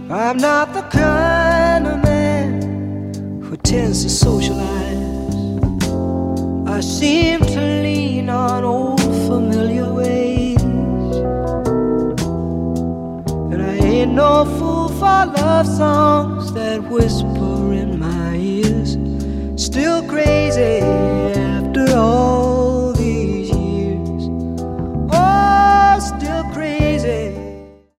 I'm not the kind of man who tends to socialize. I seem to lean on old familiar ways, and I ain't no fool for love songs that whisper in my ears. Still crazy